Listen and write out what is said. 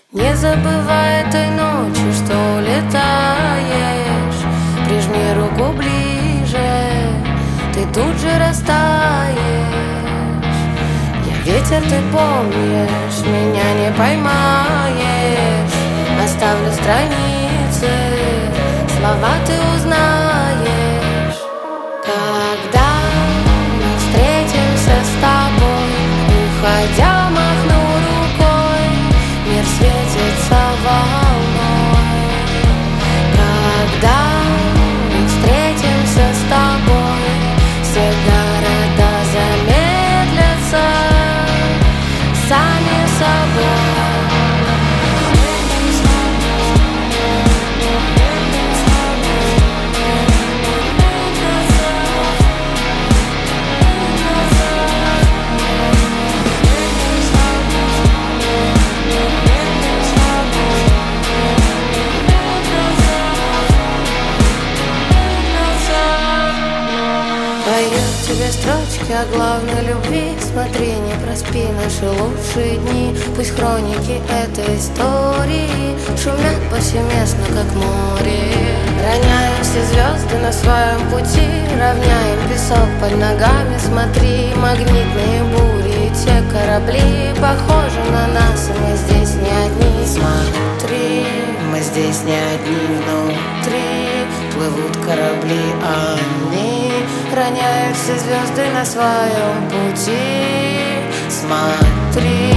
Не забывай этой ночью, что улетаешь. Прижми руку ближе, ты тут же растаешь. Я ветер, ты помнишь, меня не поймаешь. Оставлю страницы, слова ты узнаешь. Когда мы встретимся с тобой, уходя, махну рукой, мир светится волной. Когда мы встретимся с тобой, все города замедлятся сами собой. Пою тебе строчки о главной любви. Смотри, не проспи наши лучшие дни. Пусть хроники этой истории шумят повсеместно, как море. Роняем все звезды на своем пути, равняем песок под ногами. Смотри, магнитные бури, те корабли похожи на нас, и мы здесь не одни. Смотри, мы здесь не одни. Внутри плывут корабли, они роняют все звезды на своем пути. Смотри,